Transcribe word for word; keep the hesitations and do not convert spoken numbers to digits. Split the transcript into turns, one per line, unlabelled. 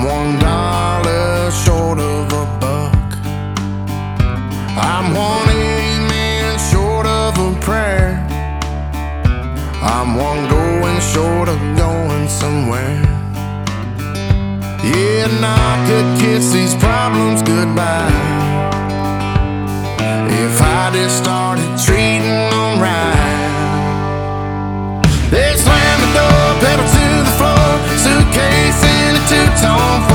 I'm one dollar short of a buck. I'm one amen short of a prayer. I'm one going short of going somewhere. Yeah, and I could kiss these problems goodbye if I just started treating them right. They slam the door, pedal to the floor, suitcase in a two-tone